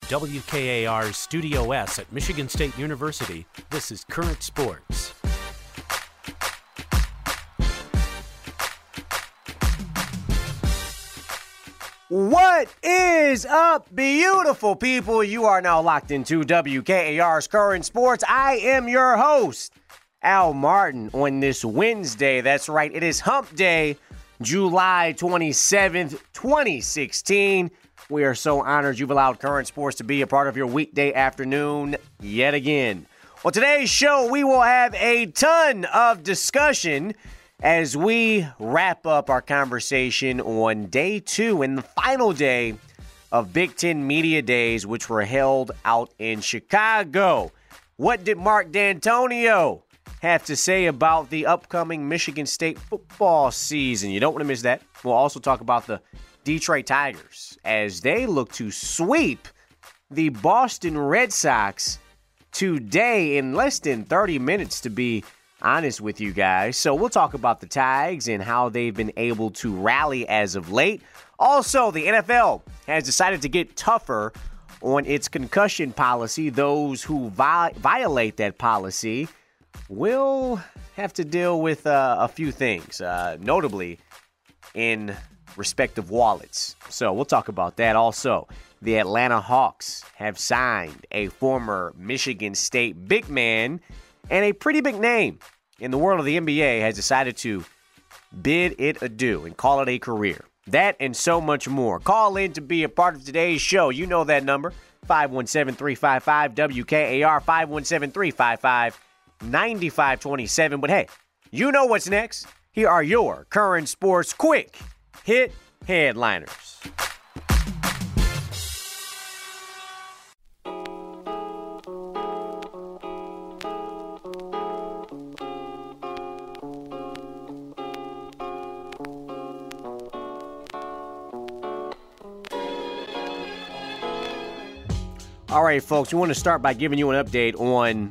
WKAR's Studio S at Michigan State University, this is Current Sports. What is up, beautiful people? You are now locked into WKAR's Current Sports. I am your host, Al Martin, on this Wednesday. That's right, it is Hump Day, July 27th, 2016. We are so honored you've allowed Current Sports to be a part of your weekday afternoon yet again. On today's show, we will have a ton of discussion as we wrap up our conversation on day 2 and the final day of Big Ten Media Days, which were held out in Chicago. What did Mark D'Antonio have to say about the upcoming Michigan State football season? You don't want to miss that. We'll also talk about the Detroit Tigers as they look to sweep the Boston Red Sox today in less than 30 minutes, to be honest with you guys. So we'll talk about the Tigers and how they've been able to rally as of late. Also, the NFL has decided to get tougher on its concussion policy. Those who violate that policy will have to deal with a few things, notably in respective wallets. So we'll talk about that. Also, the Atlanta Hawks have signed a former Michigan State big man, and a pretty big name in the world of the NBA has decided to bid it adieu and call it a career. That and so much more. Call in to be a part of today's show. You know that number, 517-355-WKAR, 517-355-9527. But hey, you know what's next. Here are your Current Sports Quick Hit Headliners. All right, folks, we want to start by giving you an update on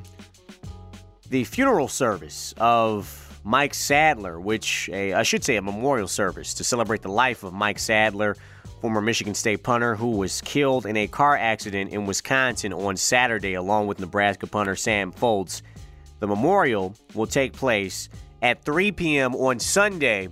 the funeral service of Mike Sadler, which I should say a memorial service to celebrate the life of Mike Sadler, former Michigan State punter who was killed in a car accident in Wisconsin on Saturday along with Nebraska punter Sam Foltz. The memorial will take place at 3 p.m. on Sunday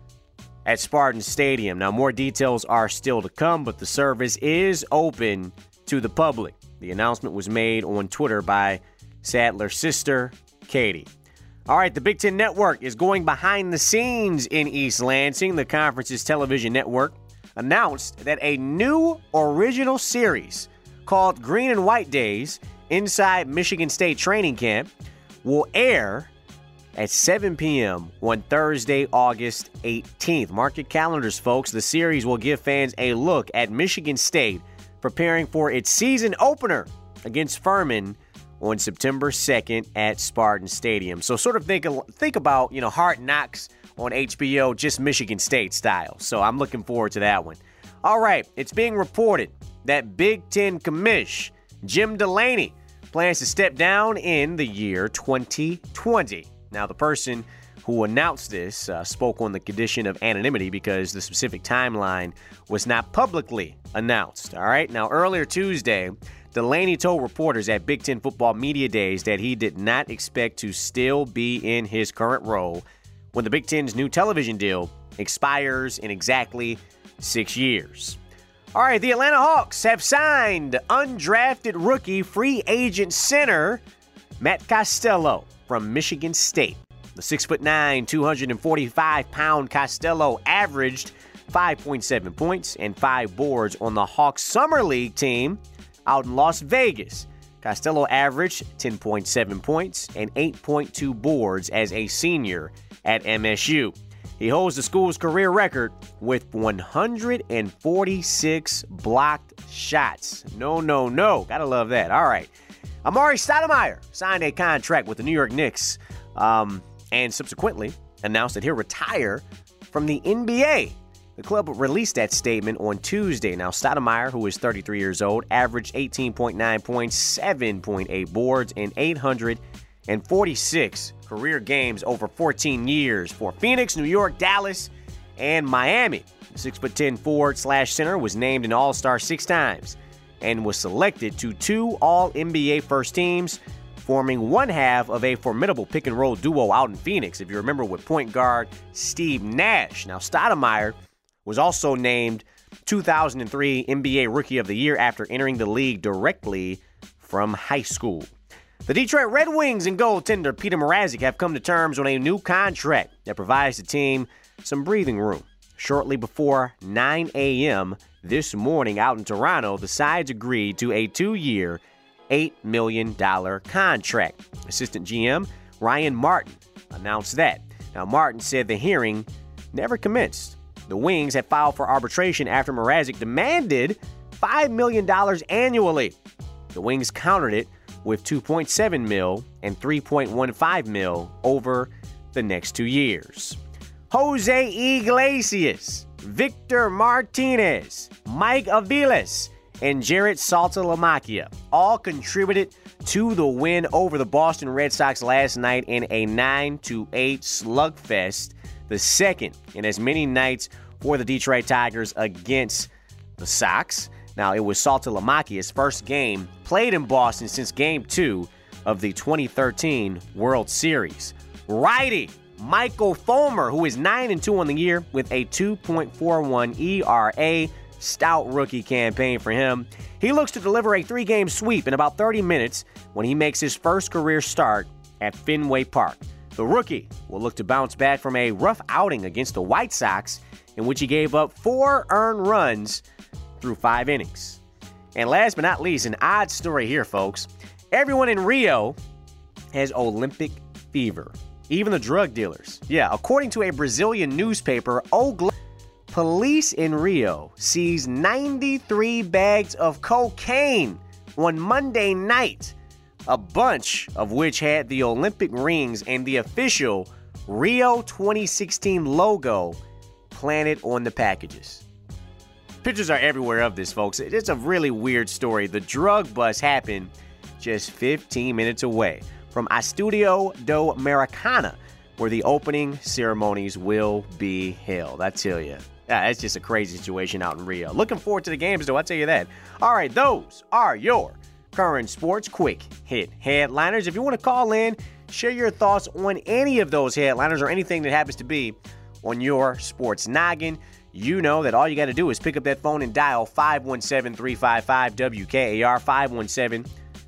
at Spartan Stadium. Now, more details are still to come, but the service is open to the public. The announcement was made on Twitter by Sadler's sister, Katie. All right, the Big Ten Network is going behind the scenes in East Lansing. The conference's television network announced that a new original series called Green and White Days inside Michigan State Training Camp will air at 7 p.m. on Thursday, August 18th. Mark your calendars, folks. The series will give fans a look at Michigan State preparing for its season opener against Furman on September 2nd at Spartan Stadium. So sort of think about, Hard Knocks on HBO, just Michigan State style. So I'm looking forward to that one. All right, it's being reported that Big Ten commish Jim Delaney plans to step down in the year 2020. Now, the person who announced this spoke on the condition of anonymity because the specific timeline was not publicly announced. All right, now earlier Tuesday, Delaney told reporters at Big Ten Football Media Days that he did not expect to still be in his current role when the Big Ten's new television deal expires in exactly 6 years. All right, the Atlanta Hawks have signed undrafted rookie free agent center Matt Costello from Michigan State. The 6'9", 245-pound Costello averaged 5.7 points and 5 boards on the Hawks Summer League team out in Las Vegas. Costello averaged 10.7 points and 8.2 boards as a senior at MSU. He holds the school's career record with 146 blocked shots. No. Gotta love that. All right. Amari Stoudemire signed a contract with the New York Knicks and subsequently announced that he'll retire from the NBA. The club released that statement on Tuesday. Now, Stoudemire, who is 33 years old, averaged 18.9 points, 7.8 boards, and 846 career games over 14 years for Phoenix, New York, Dallas, and Miami. The 6'10" forward/center was named an All-Star 6 times and was selected to 2 All-NBA first teams, forming one half of a formidable pick-and-roll duo out in Phoenix, if you remember, with point guard Steve Nash. Now, Stoudemire was also named 2003 NBA Rookie of the Year after entering the league directly from high school. The Detroit Red Wings and goaltender Peter Mrazek have come to terms on a new contract that provides the team some breathing room. Shortly before 9 a.m. this morning out in Toronto, the sides agreed to a 2-year, $8 million contract. Assistant GM Ryan Martin announced that. Now, Martin said the hearing never commenced. The Wings had filed for arbitration after Mrazek demanded $5 million annually. The Wings countered it with $2.7 million and $3.15 million over the next 2 years. Jose Iglesias, Victor Martinez, Mike Aviles, and Jarrett Saltalamacchia all contributed to the win over the Boston Red Sox last night in a 9-8 slugfest, the second in as many nights for the Detroit Tigers against the Sox. Now, it was Saltalamacchia's first game played in Boston since Game 2 of the 2013 World Series. Righty Michael Fulmer, who is 9-2 on the year with a 2.41 ERA, stout rookie campaign for him. He looks to deliver a 3-game sweep in about 30 minutes when he makes his first career start at Fenway Park. The rookie will look to bounce back from a rough outing against the White Sox, in which he gave up 4 earned runs through 5 innings. And last but not least, an odd story here, folks. Everyone in Rio has Olympic fever, even the drug dealers. Yeah, according to a Brazilian newspaper, police in Rio seized 93 bags of cocaine on Monday night, a bunch of which had the Olympic rings and the official Rio 2016 logo planted on the packages. Pictures are everywhere of this, folks. It's a really weird story. The drug bust happened just 15 minutes away from Estúdio do Maracana, where the opening ceremonies will be held. I tell you, it's just a crazy situation out in Rio. Looking forward to the games, though, I'll tell you that. All right, those are your current sports quick hit headliners. If you want to call in, share your thoughts on any of those headliners or anything that happens to be on your sports noggin, you know that all you got to do is pick up that phone and dial 517-355-WKAR,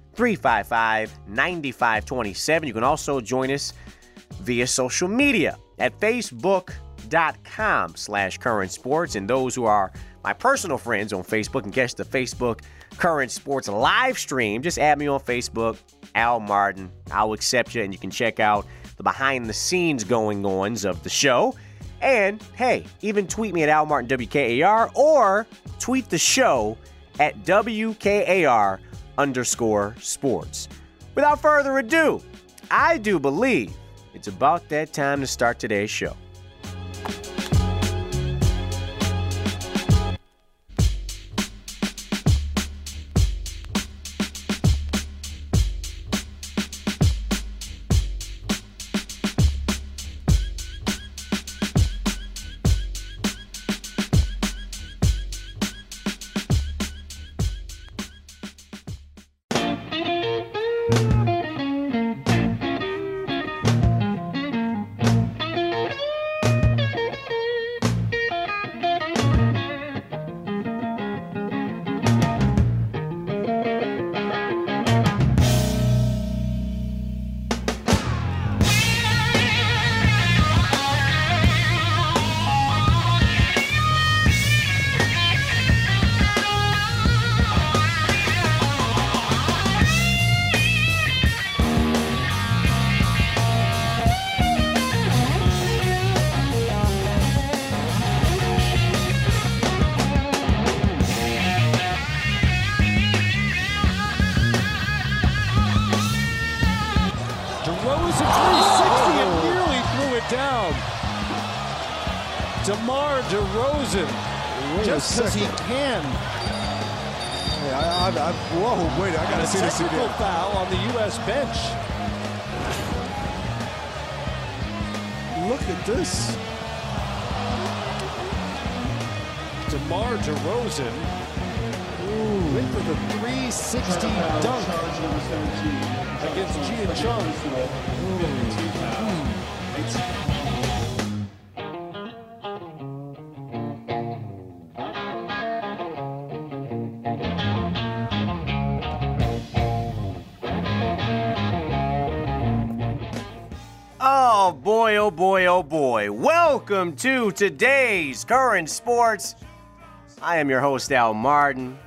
517-355-9527. You can also join us via social media at facebook.com/current sports. And those who are my personal friends on Facebook can catch the Facebook Current Sports live stream. Just add me on Facebook, Al Martin. I'll accept you, and you can check out the behind-the-scenes going-ons of the show. And, hey, even tweet me at Al Martin WKAR or tweet the show at WKAR_sports. Without further ado, I do believe it's about that time to start today's show. DeMar DeRozan, just because he can. Whoa, wait, I got to see this again. Technical foul on the U.S. bench. Look at this. DeMar DeRozan Went for the 360 dunk against Gian Chung. Oh boy, oh boy, oh boy. Welcome to today's Current Sports. I am your host, Al Martin.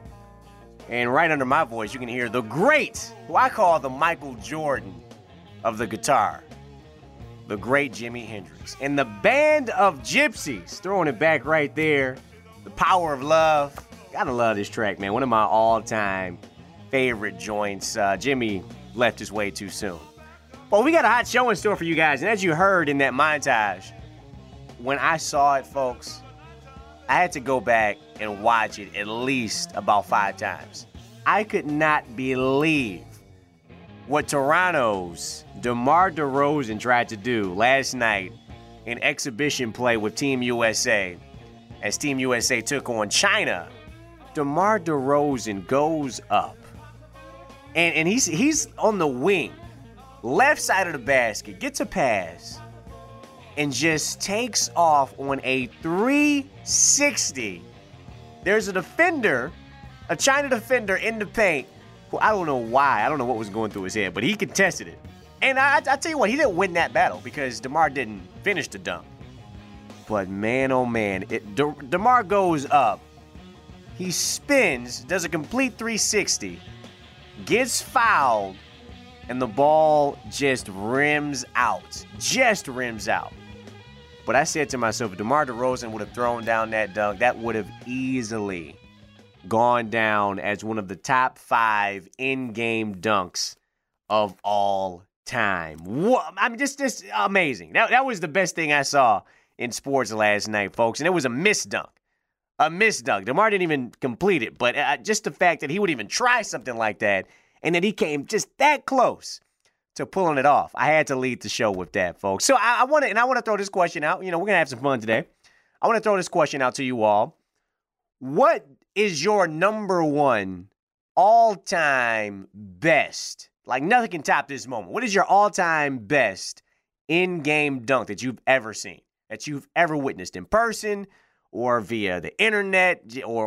And right under my voice, you can hear the great, who I call the Michael Jordan of the guitar, the great Jimi Hendrix. And the Band of Gypsys, throwing it back right there. The Power of Love. Gotta love this track, man. One of my all-time favorite joints. Jimmy left us way too soon. Well, we got a hot show in store for you guys. And as you heard in that montage, when I saw it, folks, I had to go back and watch it at least about 5 times. I could not believe what Toronto's DeMar DeRozan tried to do last night in exhibition play with Team USA as Team USA took on China. DeMar DeRozan goes up, and he's on the wing, left side of the basket, gets a pass, and just takes off on a 360. There's a defender, a China defender in the paint, who I don't know why. I don't know what was going through his head, but he contested it. And I tell you what, he didn't win that battle because DeMar didn't finish the dunk. But man, oh man, DeMar goes up. He spins, does a complete 360, gets fouled, and the ball just rims out. Just rims out. But I said to myself, if DeMar DeRozan would have thrown down that dunk, that would have easily gone down as one of the top 5 in-game dunks of all time. I mean, just amazing. That was the best thing I saw in sports last night, folks. And it was a missed dunk. A missed dunk. DeMar didn't even complete it. But just the fact that he would even try something like that and that he came just that close to pulling it off. I had to lead the show with that, folks. So I want to throw this question out. You know, we're going to have some fun today. I want to throw this question out to you all. What is your number one all-time best? Like, nothing can top this moment. What is your all-time best in-game dunk that you've ever seen, that you've ever witnessed in person or via the internet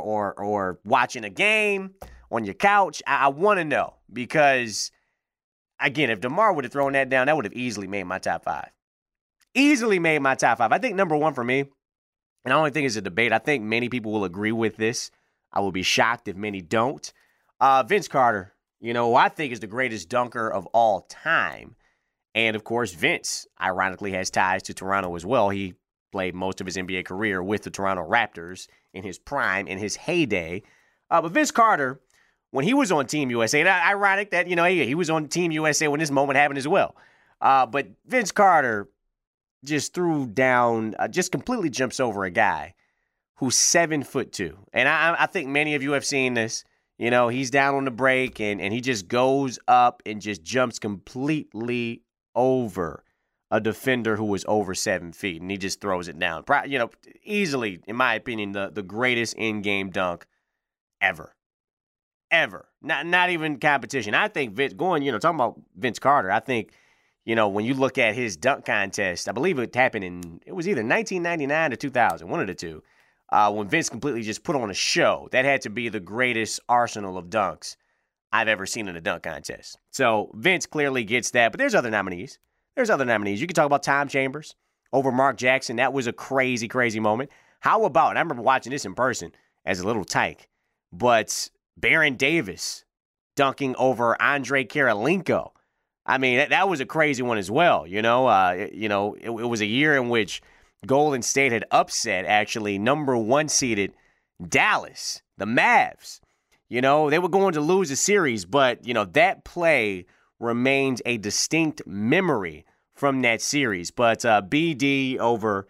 or watching a game on your couch? I want to know because, again, if DeMar would have thrown that down, that would have easily made my top 5. Easily made my top 5. I think number one for me, and I don't think it's a debate, I think many people will agree with this. I will be shocked if many don't. Vince Carter, you know, I think is the greatest dunker of all time. And, of course, Vince, ironically, has ties to Toronto as well. He played most of his NBA career with the Toronto Raptors in his prime, in his heyday. But Vince Carter, when he was on Team USA, and ironic that, you know, he was on Team USA when this moment happened as well. But Vince Carter just threw down, just completely jumps over a guy who's 7'2". And I think many of you have seen this. You know, he's down on the break, and he just goes up and just jumps completely over a defender who was over 7 feet, and he just throws it down. You know, easily, in my opinion, the greatest in-game dunk ever. Ever. Not even competition. I think talking about Vince Carter, I think, you know, when you look at his dunk contest, I believe it happened it was either 1999 or 2000, one of the two, when Vince completely just put on a show. That had to be the greatest arsenal of dunks I've ever seen in a dunk contest. So Vince clearly gets that, but there's other nominees. You can talk about Tom Chambers over Mark Jackson. That was a crazy, crazy moment. How about, and I remember watching this in person as a little tyke, but Baron Davis dunking over Andrei Kirilenko. I mean, that was a crazy one as well. You know, it was a year in which Golden State had upset, actually, number 1 seeded Dallas, the Mavs. You know, they were going to lose a series, but, you know, that play remains a distinct memory from that series. But BD over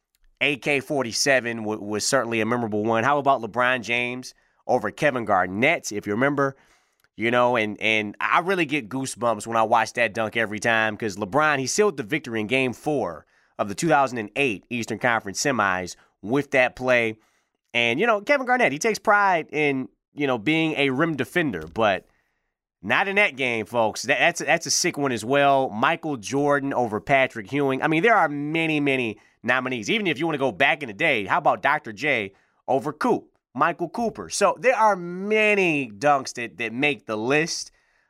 AK-47 was certainly a memorable one. How about LeBron James over Kevin Garnett, if you remember? You know, and I really get goosebumps when I watch that dunk every time because LeBron, he sealed the victory in Game 4 of the 2008 Eastern Conference Semis with that play. And, you know, Kevin Garnett, he takes pride in being a rim defender, but not in that game, folks. That's a sick one as well. Michael Jordan over Patrick Ewing. I mean, there are many, many nominees. Even if you want to go back in the day, how about Dr. J over Michael Cooper? So there are many dunks that make the list.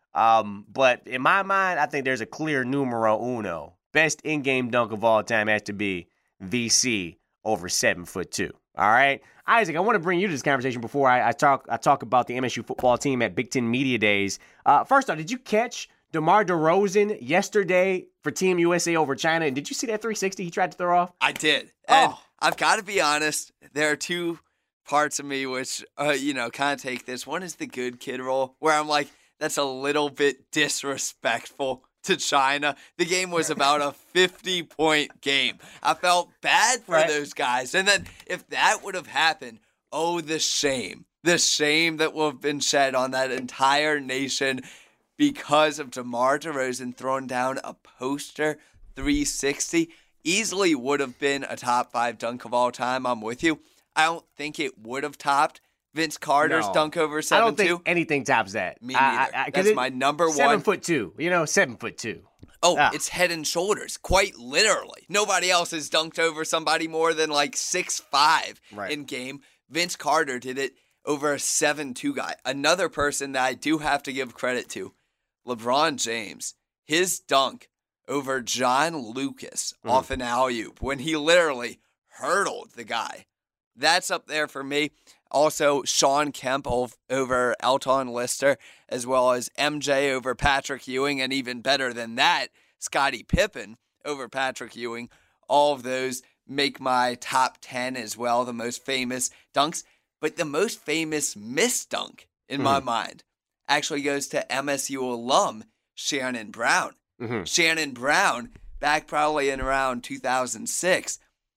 But in my mind, I think there's a clear numero uno. Best in-game dunk of all time has to be VC over 7'2". All right, Isaac, I want to bring you to this conversation before I talk about the MSU football team at Big Ten Media Days. First off, did you catch DeMar DeRozan yesterday for Team USA over China? And did you see that 360 he tried to throw off? I did. And I've got to be honest, there are two parts of me which, kind of take this. One is the good kid role, where I'm like, that's a little bit disrespectful to China. The game was about a 50-point game. I felt bad for those guys. And then if that would have happened, the shame that will have been shed on that entire nation because of DeMar DeRozan throwing down a poster 360. Easily would have been a top 5 dunk of all time. I'm with you. I don't think it would have topped Vince Carter's dunk over 7'2". I don't think anything tops that. Me neither. That's my number one. 7'2". 7'2". It's head and shoulders, quite literally. Nobody else has dunked over somebody more than like 6'5" in game. Vince Carter did it over a 7'2" guy. Another person that I do have to give credit to, LeBron James. His dunk over John Lucas off an alley-oop when he literally hurdled the guy. That's up there for me. Also, Sean Kemp over Elton Lister, as well as MJ over Patrick Ewing, and even better than that, Scottie Pippen over Patrick Ewing. All of those make my top 10 as well, the most famous dunks. But the most famous missed dunk, in my mind, actually goes to MSU alum Shannon Brown. Shannon Brown, back probably in around 2006,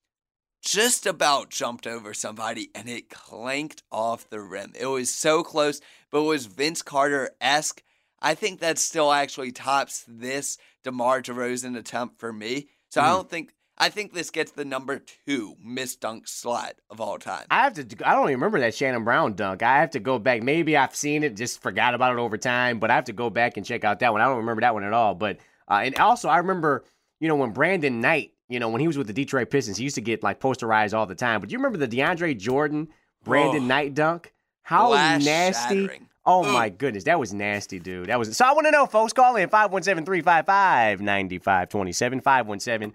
just about jumped over somebody, and it clanked off the rim. It was so close, but it was Vince Carter-esque. I think that still actually tops this DeMar DeRozan attempt for me. So I think this gets the number 2 missed dunk slot of all time. I don't even remember that Shannon Brown dunk. I have to go back. Maybe I've seen it, just forgot about it over time, but I have to go back and check out that one. I don't remember that one at all. But and also I remember, when Brandon Knight, when he was with the Detroit Pistons, he used to get posterized all the time. But do you remember the DeAndre Jordan, Brandon Knight dunk? How nasty. Shattering. Oh, my goodness. That was nasty, dude. So I want to know, folks. Call in 517-355-9527.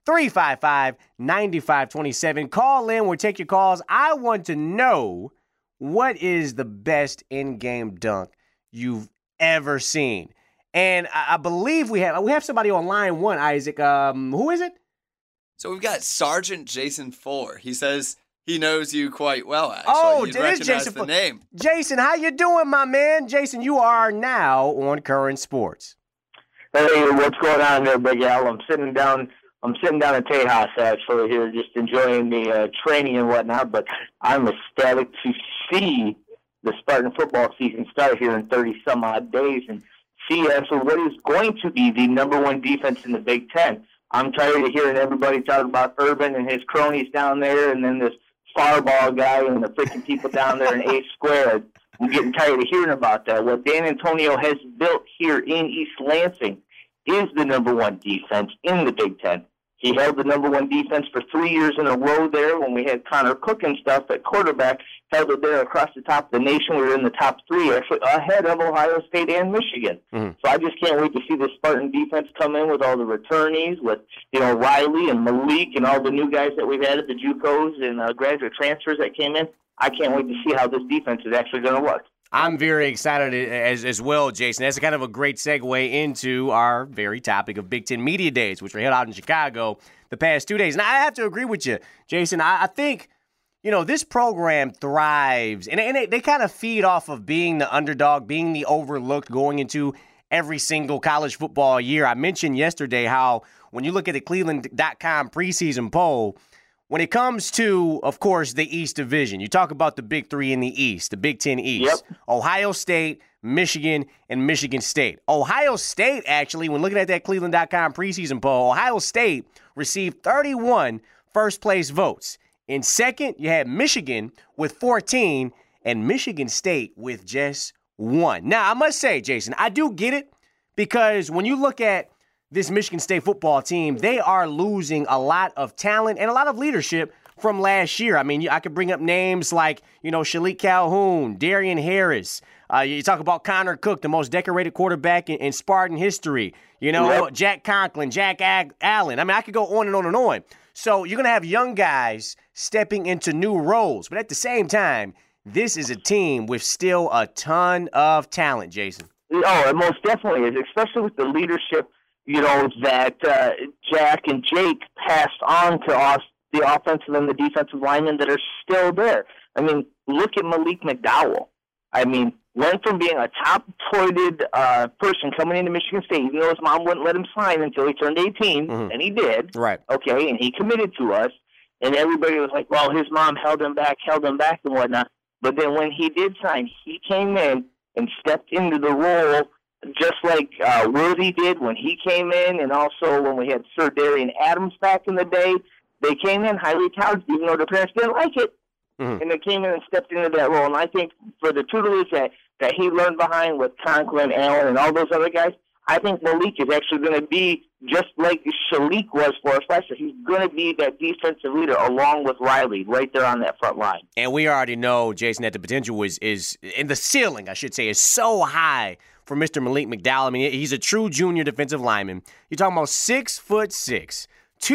517-355-9527. Call in. We'll take your calls. I want to know, what is the best in-game dunk you've ever seen? And I believe we have somebody on line 1, Isaac. Who is it? So we've got Sergeant Jason Fuller. He says he knows you quite well, actually. You'd recognize Jason the name. Jason, how you doing, my man? Jason, you are now on Current Sports. Hey, what's going on there, Big Al? I'm sitting down at Tejas, actually, here, just enjoying the training and whatnot, but I'm ecstatic to see the Spartan football season start here in 30-some-odd days and see actually what is going to be the number 1 defense in the Big Ten. I'm tired of hearing everybody talk about Urban and his cronies down there, and then this Farball guy and the freaking people down there in A Square. I'm getting tired of hearing about that. What Dan Antonio has built here in East Lansing is the number 1 defense in the Big Ten. He held the number 1 defense for 3 years in a row there when we had Connor Cook and stuff at quarterback, held it there across the top of the nation. We were in the top 3, actually ahead of Ohio State and Michigan. So I just can't wait to see the Spartan defense come in with all the returnees, with Riley and Malik and all the new guys that we've added, the JUCOs and graduate transfers that came in. I can't wait to see how this defense is actually going to look. I'm very excited as well, Jason. That's kind of a great segue into our very topic of Big Ten Media Days, which were held out in Chicago the past 2 days. And I have to agree with you, Jason. I think, this program thrives, and they kind of feed off of being the underdog, being the overlooked going into every single college football year. I mentioned yesterday how when you look at the Cleveland.com preseason poll, when it comes to, of course, the East Division, you talk about the Big 3 in the East, the Big Ten East. Yep. Ohio State, Michigan, and Michigan State. Ohio State, actually, when looking at that Cleveland.com preseason poll, Ohio State received 31 first-place votes. In second, you had Michigan with 14. and Michigan State with just 1. Now, I must say, Jason, I do get it because when you look at this Michigan State football team, they are losing a lot of talent and a lot of leadership from last year. I mean, I could bring up names like, Shalik Calhoun, Darian Harris. You talk about Connor Cook, the most decorated quarterback in Spartan history. Jack Conklin, Jack Allen. I mean, I could go on and on and on. So you're going to have young guys stepping into new roles. But at the same time, this is a team with still a ton of talent, Jason. Oh, it most definitely is, especially with the leadership, that Jack and Jake passed on to us, the offensive and the defensive linemen that are still there. I mean, look at Malik McDowell. I mean, went from being a top-touted person coming into Michigan State, even though his mom wouldn't let him sign until he turned 18, and he did. Right. Okay, and he committed to us, and everybody was like, well, his mom held him back and whatnot. But then when he did sign, he came in and stepped into the role just like Worthy did when he came in, and also when we had Sir Darian Adams back in the day. They came in highly touted, even though their parents didn't like it. And they came in and stepped into that role. And I think for the tutelage that he learned behind with Conklin, Allen, and all those other guys, I think Malik is actually going to be just like Shalik was for us last year. He's going to be that defensive leader along with Riley right there on that front line. And we already know, Jason, that the potential is in the ceiling, I should say, is so high for Mr. Malik McDowell. I mean, he's a true junior defensive lineman. You're talking about 6'6",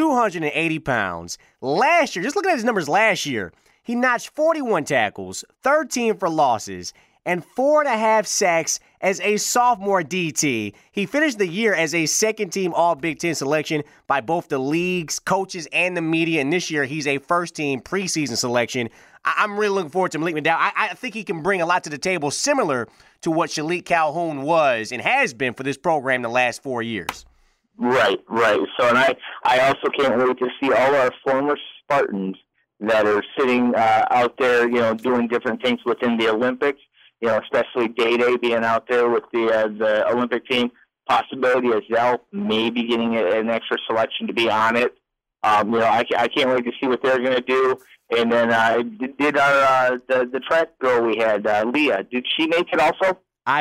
280 pounds. Last year, just looking at his numbers last year, he notched 41 tackles, 13 for losses, and 4.5 sacks as a sophomore DT. He finished the year as a second-team All-Big Ten selection by both the league's coaches and the media, and this year he's a first-team preseason selection. I'm really looking forward to Malik McDowell. I think he can bring a lot to the table, similar to what Shalik Calhoun was and has been for this program the last 4 years. Right. So, and I also can't wait to see all our former Spartans that are sitting out there, doing different things within the Olympics. Especially Day being out there with the Olympic team. Possibility of Zell maybe getting an extra selection to be on it. I can't wait to see what they're going to do. And then did the track girl we had, Leah? Did she make it also?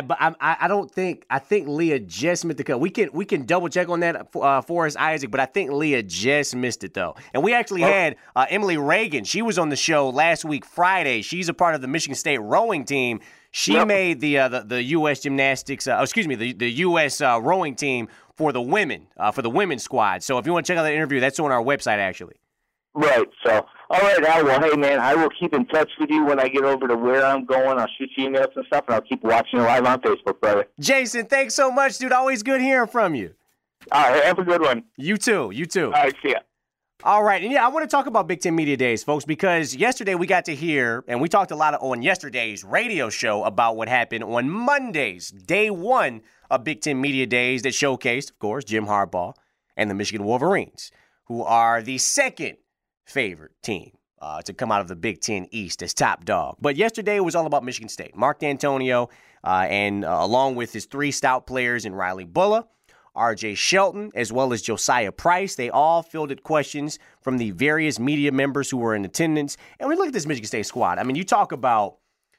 I think Leah just missed the cut. We can double check on that for us, Isaac, but I think Leah just missed it though. And we actually had Emily Reagan. She was on the show last week Friday. She's a part of the Michigan State rowing team. She made the U.S. gymnastics. The U.S. rowing team for the women for the women's squad. So if you want to check out that interview, that's on our website actually. Right. So, all right, Al. Well, hey, man, I will keep in touch with you when I get over to where I'm going. I'll shoot you emails and stuff, and I'll keep watching you live on Facebook, brother. Jason, thanks so much, dude. Always good hearing from you. All right, have a good one. You too. All right, see ya. All right, and I want to talk about Big Ten Media Days, folks, because yesterday we got to hear, and we talked a lot on yesterday's radio show about what happened on Monday's day one of Big Ten Media Days that showcased, of course, Jim Harbaugh and the Michigan Wolverines, who are the second favorite team to come out of the Big Ten East as top dog. But yesterday was all about Michigan State. Mark D'Antonio, and along with his three stout players in Riley Bulla, R.J. Shelton, as well as Josiah Price, they all fielded questions from the various media members who were in attendance. And we look at this Michigan State squad. I mean, you talk about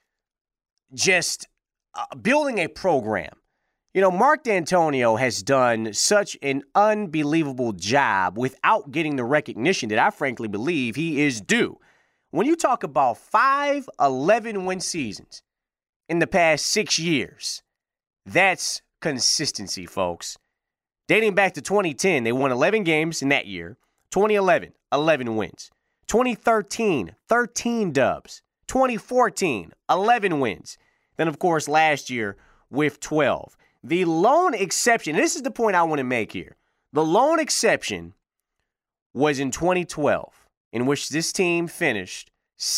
just building a program. Mark D'Antonio has done such an unbelievable job without getting the recognition that I frankly believe he is due. When you talk about 5 11-win seasons in the past 6 years, that's consistency, folks. Dating back to 2010, they won 11 games in that year. 2011, 11 wins. 2013, 13 dubs. 2014, 11 wins. Then, of course, last year with 12. The lone exception, and this is the point I want to make here. The lone exception was in 2012, in which this team finished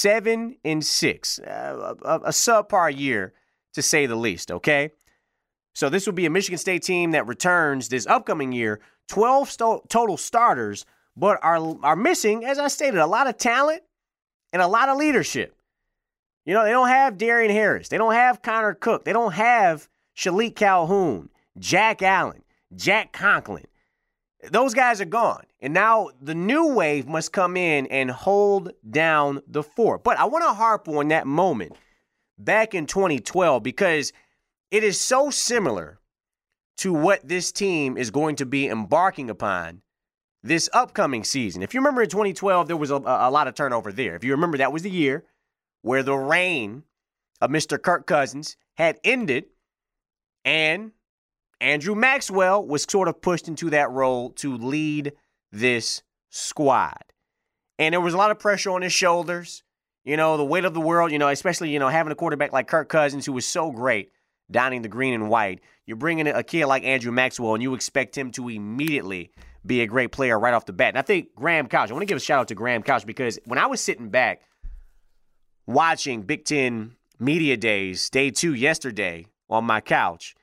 7-6, a subpar year to say the least, okay? So this will be a Michigan State team that returns this upcoming year, 12 total starters, but are missing, as I stated, a lot of talent and a lot of leadership. They don't have Darian Harris. They don't have Connor Cook. They don't have Shalik Calhoun, Jack Allen, Jack Conklin. Those guys are gone. And now the new wave must come in and hold down the fort. But I want to harp on that moment back in 2012 because it is so similar to what this team is going to be embarking upon this upcoming season. If you remember in 2012, there was a lot of turnover there. If you remember, that was the year where the reign of Mr. Kirk Cousins had ended and Andrew Maxwell was sort of pushed into that role to lead this squad. And there was a lot of pressure on his shoulders, the weight of the world, especially, having a quarterback like Kirk Cousins who was so great donning the green and white. You're bringing in a kid like Andrew Maxwell and you expect him to immediately be a great player right off the bat. And I think Graham Couch, I want to give a shout out to Graham Couch because when I was sitting back watching Big Ten Media Days, day 2 yesterday on my couch,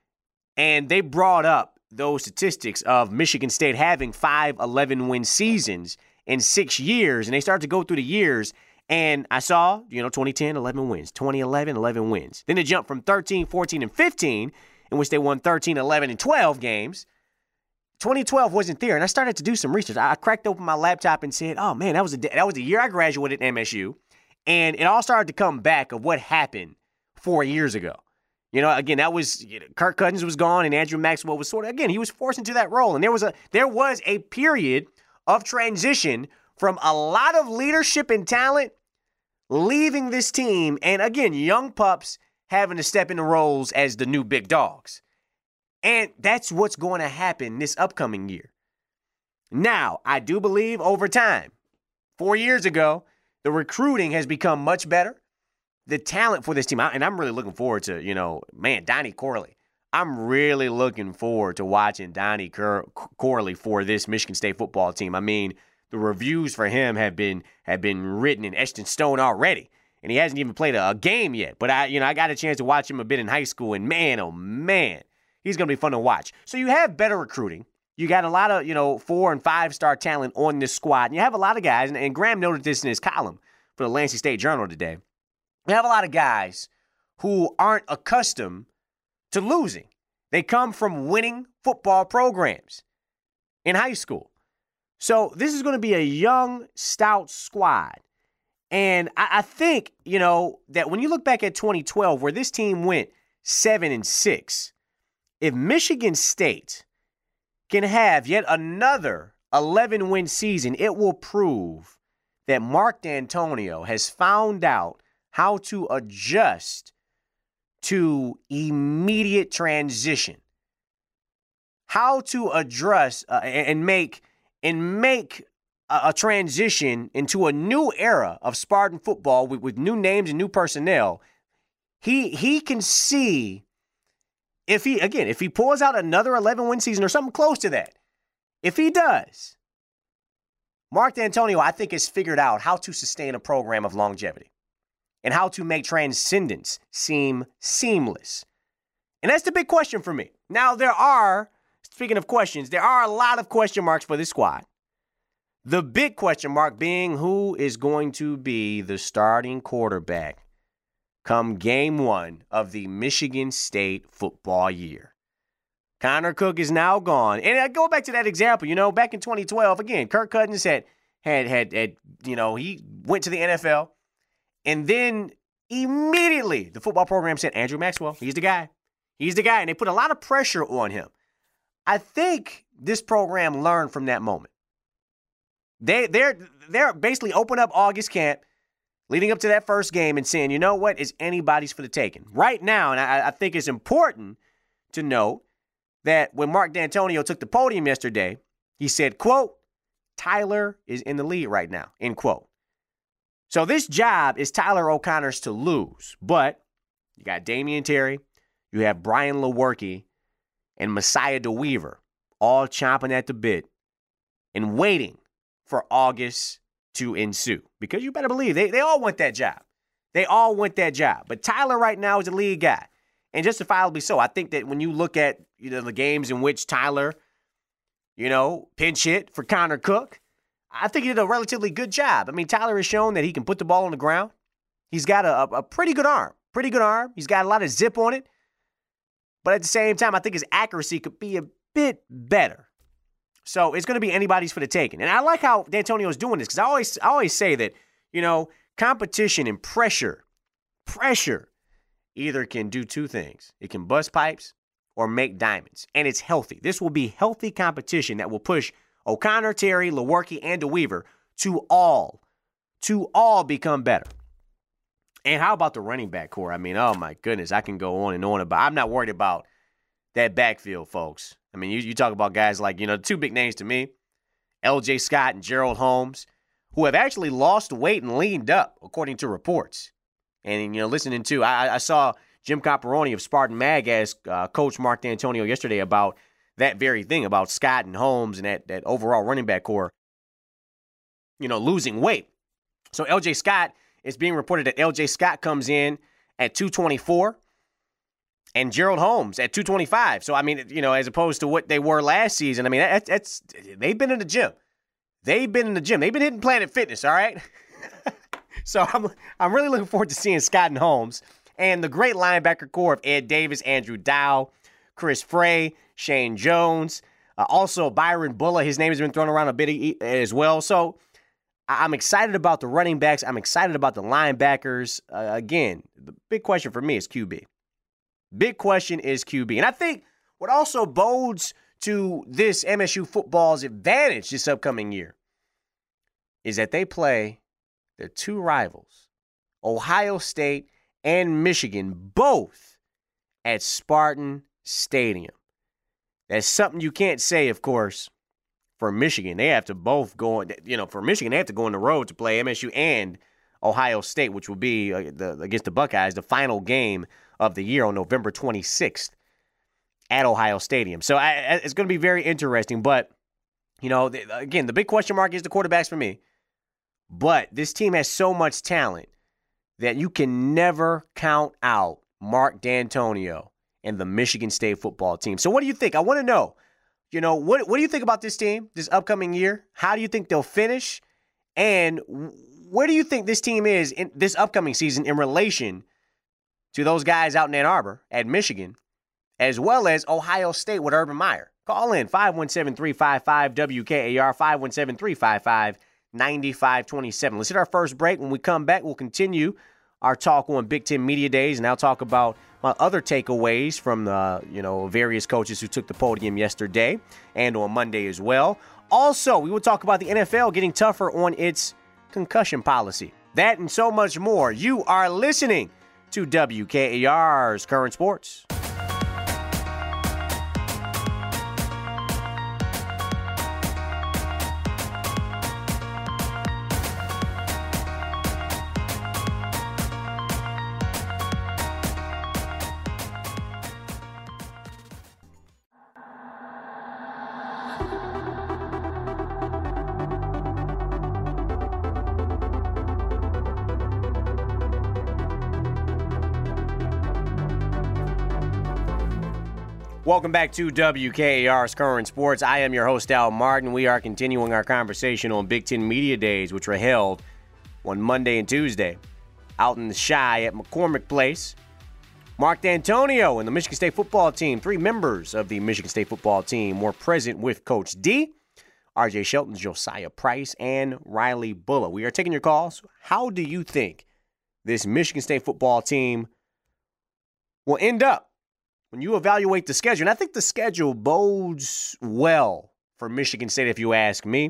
and they brought up those statistics of Michigan State having 5 11-win seasons in 6 years, and they started to go through the years, and I saw, 2010, 11 wins, 2011, 11 wins. Then it jumped from 13, 14, and 15, in which they won 13, 11, and 12 games. 2012 wasn't there, and I started to do some research. I cracked open my laptop and said, oh, man, that was the year I graduated at MSU, and it all started to come back of what happened 4 years ago. Again, that was Kirk Cousins was gone, and Andrew Maxwell was he was forced into that role, and there was a period of transition from a lot of leadership and talent leaving this team, and again, young pups having to step into roles as the new big dogs. And that's what's going to happen this upcoming year. Now, I do believe over time, 4 years ago, the recruiting has become much better. The talent for this team, and I'm really looking forward to, Donnie Corley. I'm really looking forward to watching Donnie Corley for this Michigan State football team. I mean, the reviews for him have been written and etched in stone already, and he hasn't even played a game yet. But I got a chance to watch him a bit in high school, and man, oh man, he's going to be fun to watch. So you have better recruiting. You got a lot of, 4- and 5-star talent on this squad. And you have a lot of guys, and Graham noted this in his column for the Lansing State Journal today. You have a lot of guys who aren't accustomed to losing. They come from winning football programs in high school. So this is going to be a young, stout squad. And I think, that when you look back at 2012, where this team went 7-6, if Michigan State can have yet another 11-win season, it will prove that Mark D'Antonio has found out how to adjust to immediate transition, how to address and make a transition into a new era of Spartan football with new names and new personnel. He can see if he pulls out another 11-win season or something close to that. If he does, Mark D'Antonio, I think, has figured out how to sustain a program of longevity and how to make transcendence seem seamless. And that's the big question for me. Now, speaking of questions, there are a lot of question marks for this squad. The big question mark being who is going to be the starting quarterback come game 1 of the Michigan State football year. Connor Cook is now gone. And I go back to that example, back in 2012, again, Kirk Cousins had he went to the NFL. And then immediately the football program said, Andrew Maxwell, he's the guy. He's the guy. And they put a lot of pressure on him. I think this program learned from that moment. They're basically open up August camp, leading up to that first game and saying, you know what, it's anybody's for the taking. Right now, and I think it's important to note that when Mark D'Antonio took the podium yesterday, he said, quote, Tyler is in the lead right now, end quote. So this job is Tyler O'Connor's to lose. But you got Damian Terry, you have Brian Lewerke, and Messiah DeWeaver all chomping at the bit and waiting for August to ensue. Because you better believe they all want that job. They all want that job. But Tyler right now is the lead guy. And justifiably so. I think that when you look at the games in which Tyler, pinch hit for Connor Cook, I think he did a relatively good job. I mean, Tyler has shown that he can put the ball on the ground. He's got a pretty good arm. Pretty good arm. He's got a lot of zip on it. But at the same time, I think his accuracy could be a bit better. So it's going to be anybody's for the taking. And I like how D'Antonio's doing this because I always say that, competition and pressure either can do two things. It can bust pipes or make diamonds, and it's healthy. This will be healthy competition that will push O'Connor, Terry, Lewerke, and DeWeaver to all become better. And how about the running back core? I mean, oh my goodness, I can go on and on about. I'm not worried about that backfield, folks. I mean, you talk about guys like, the two big names to me, L.J. Scott and Gerald Holmes, who have actually lost weight and leaned up, according to reports. And, listening to, I saw Jim Comparoni of Spartan Mag ask Coach Mark D'Antonio yesterday about that very thing, about Scott and Holmes and that overall running back core, losing weight. So L.J. Scott, it's being reported that L.J. Scott comes in at 224 and Gerald Holmes at 225. So, I mean, as opposed to what they were last season, I mean, that's they've been in the gym. They've been hitting Planet Fitness, all right? So I'm really looking forward to seeing Scott and Holmes and the great linebacker core of Ed Davis, Andrew Dow, Chris Frey, Shane Jones, also Byron Bulla. His name has been thrown around a bit as well. So I'm excited about the running backs. I'm excited about the linebackers. Again, the big question for me is QB. Big question is QB. And I think what also bodes to this MSU football's advantage this upcoming year is that they play their two rivals, Ohio State and Michigan, both at Spartan Stadium. That's something you can't say, of course, for Michigan. They have to both go, for Michigan, they have to go on the road to play MSU and Ohio State, which will be against the Buckeyes, the final game of the year on November 26th at Ohio Stadium. So it's going to be very interesting. But, again, the big question mark is the quarterbacks for me. But this team has so much talent that you can never count out Mark D'Antonio and the Michigan State football team. So what do you think? I want to know, what do you think about this team this upcoming year? How do you think they'll finish? And where do you think this team is in this upcoming season in relation to those guys out in Ann Arbor at Michigan, as well as Ohio State with Urban Meyer? Call in 517-355-WKAR, 517-355-9527. Let's hit our first break. When we come back, we'll continue our talk on Big Ten Media Days, and I'll talk about my other takeaways from the, various coaches who took the podium yesterday and on Monday as well. Also, we will talk about the NFL getting tougher on its concussion policy. That and so much more. You are listening to WKAR's Current Sports. Welcome back to WKAR's Current Sports. I am your host, Al Martin. We are continuing our conversation on Big Ten Media Days, which were held on Monday and Tuesday out in the Chi at McCormick Place. Mark D'Antonio and the Michigan State football team, 3 members of the Michigan State football team, were present with Coach D, R.J. Shelton, Josiah Price, and Riley Bulla. We are taking your calls. How do you think this Michigan State football team will end up when you evaluate the schedule? And I think the schedule bodes well for Michigan State, if you ask me.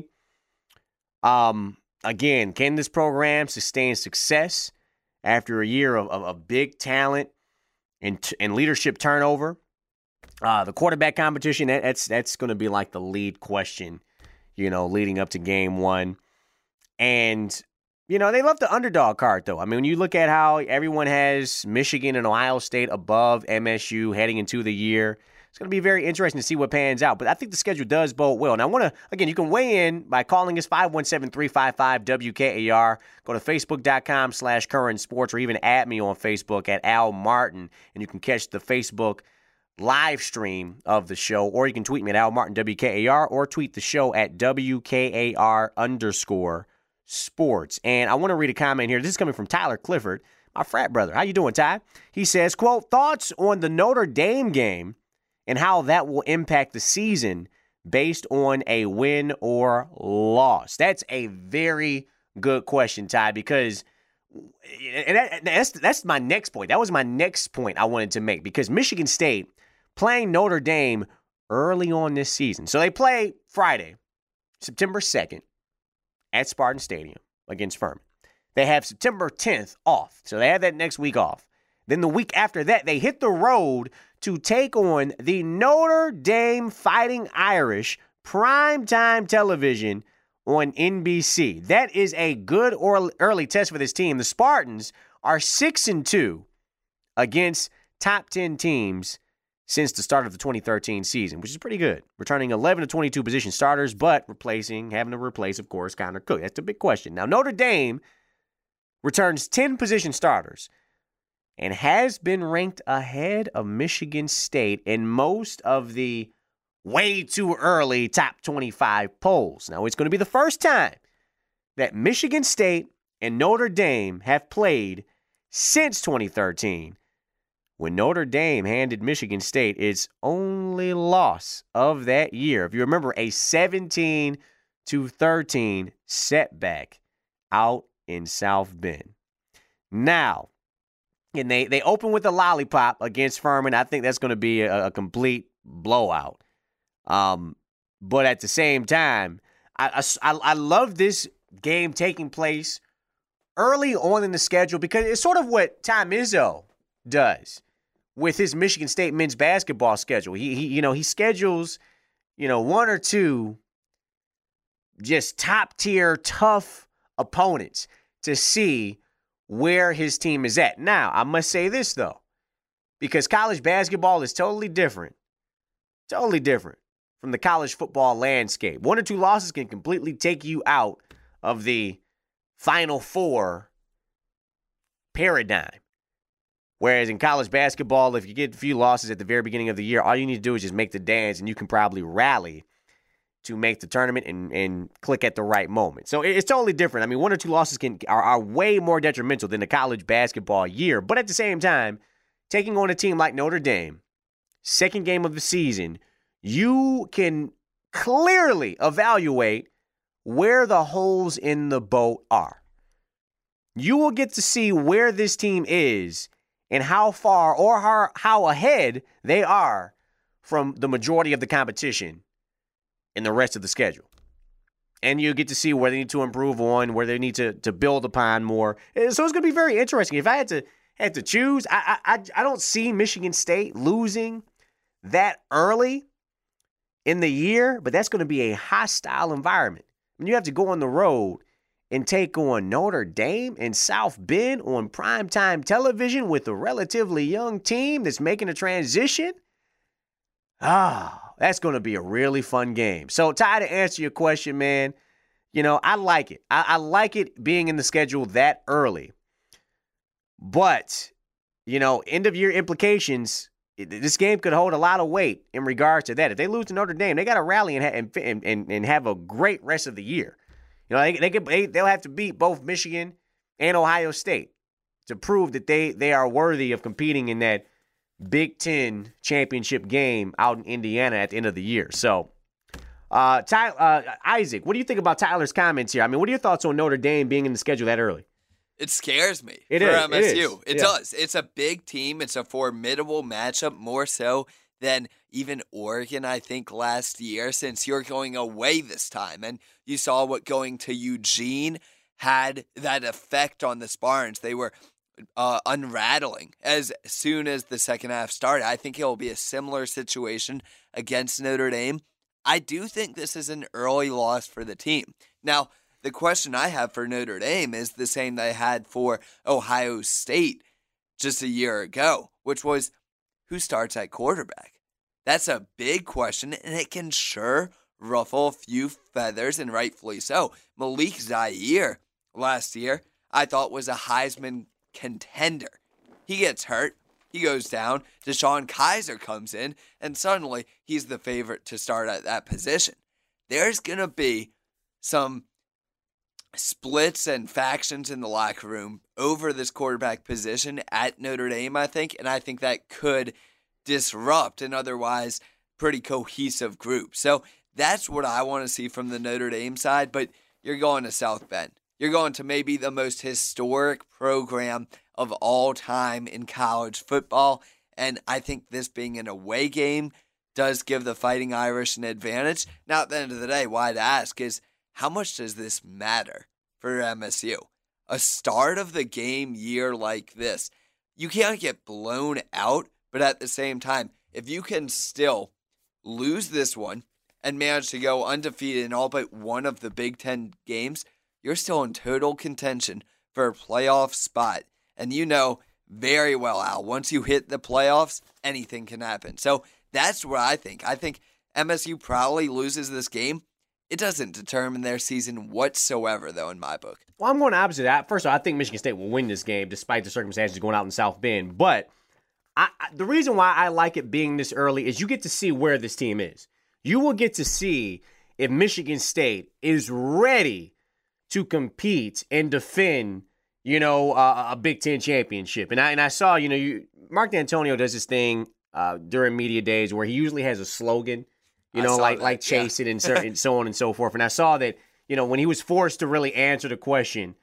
Again, can this program sustain success after a year of big talent and leadership turnover? The quarterback competition, that's going to be like the lead question, leading up to game one. And, they love the underdog card, though. I mean, when you look at how everyone has Michigan and Ohio State above MSU heading into the year, it's going to be very interesting to see what pans out. But I think the schedule does bode well. Now, you can weigh in by calling us 517-355-WKAR. Go to Facebook.com/Current Sports, or even at me on Facebook at Al Martin, and you can catch the Facebook live stream of the show, or you can tweet me at Al Martin WKAR, or tweet the show at WKAR_sports. And I want to read a comment here. This is coming from Tyler Clifford, my frat brother. How you doing, Ty? He says, quote, thoughts on the Notre Dame game and how that will impact the season based on a win or loss? That's a very good question, Ty, because And that's my next point. That was my next point I wanted to make, because Michigan State playing Notre Dame early on this season. So they play Friday, September 2nd at Spartan Stadium against Furman. They have September 10th off. So they have that next week off. Then the week after that, they hit the road to take on the Notre Dame Fighting Irish, primetime television on NBC. That is a good early test for this team. The Spartans are 6-2 against top 10 teams since the start of the 2013 season, which is pretty good. Returning 11 to 22 position starters, but having to replace, of course, Connor Cook. That's the big question. Now, Notre Dame returns 10 position starters and has been ranked ahead of Michigan State in most of the way too early top 25 polls. Now, it's going to be the first time that Michigan State and Notre Dame have played since 2013, when Notre Dame handed Michigan State its only loss of that year. If you remember, a 17-13 setback out in South Bend. Now, and they open with a lollipop against Furman. I think that's going to be a complete blowout. But at the same time, I love this game taking place early on in the schedule, because it's sort of what Tom Izzo does with his Michigan State men's basketball schedule. He schedules, one or two just top tier tough opponents to see where his team is at. Now, I must say this though, because college basketball is totally different from the college football landscape. 1 or 2 losses can completely take you out of the Final Four paradigm. Whereas in college basketball, if you get a few losses at the very beginning of the year, all you need to do is just make the dance, and you can probably rally to make the tournament and click at the right moment. So it's totally different. I mean, 1 or 2 losses are way more detrimental than the college basketball year. But at the same time, taking on a team like Notre Dame, second game of the season, you can clearly evaluate where the holes in the boat are. You will get to see where this team is and how far or how ahead they are from the majority of the competition in the rest of the schedule. And you get to see where they need to improve on, where they need to build upon more. So it's going to be very interesting. If I had to choose, I don't see Michigan State losing that early in the year, but that's going to be a hostile environment. I mean, you have to go on the road and take on Notre Dame and South Bend on primetime television with a relatively young team that's making a transition. That's going to be a really fun game. So, Ty, to answer your question, man, I like it. I like it being in the schedule that early. But, end-of-year implications, this game could hold a lot of weight in regards to that. If they lose to Notre Dame, they got to rally and have a great rest of the year. They'll have to beat both Michigan and Ohio State to prove that they are worthy of competing in that Big Ten championship game out in Indiana at the end of the year. So, Isaac, what do you think about Tyler's comments here? I mean, what are your thoughts on Notre Dame being in the schedule that early? It scares me for MSU. It does. It's a big team. It's a formidable matchup, more so than even Oregon, I think, last year, since you're going away this time. And you saw what going to Eugene had that effect on the Spartans. They were unrattling as soon as the second half started. I think it will be a similar situation against Notre Dame. I do think this is an early loss for the team. Now, the question I have for Notre Dame is the same that I had for Ohio State just a year ago, which was, who starts at quarterback? That's a big question, and it can sure ruffle a few feathers, and rightfully so. Malik Zaire last year, I thought was a Heisman contender. He gets hurt. He goes down. Deshaun Kaiser comes in, and suddenly he's the favorite to start at that position. There's going to be some splits and factions in the locker room over this quarterback position at Notre Dame, I think, and I think that could disrupt an otherwise pretty cohesive group. So that's what I want to see from the Notre Dame side, but you're going to South Bend. You're going to maybe the most historic program of all time in college football. And I think this being an away game does give the Fighting Irish an advantage. Now, at the end of the day, why I'd ask is, how much does this matter for MSU? A start of the game year like this, you can't get blown out, but at the same time, if you can still lose this one and manage to go undefeated in all but one of the Big Ten games, you're still in total contention for a playoff spot. And you know very well, Al, once you hit the playoffs, anything can happen. So that's what I think. I think MSU probably loses this game. It doesn't determine their season whatsoever, though, in my book. Well, I'm going opposite of that. First of all, I think Michigan State will win this game despite the circumstances going out in South Bend. But the reason why I like it being this early is you get to see where this team is. You will get to see if Michigan State is ready to compete and defend, a Big Ten championship. And I saw, Mark D'Antonio does this thing during media days where he usually has a slogan, like chase it and so on and so forth. And I saw that, when he was forced to really answer the question,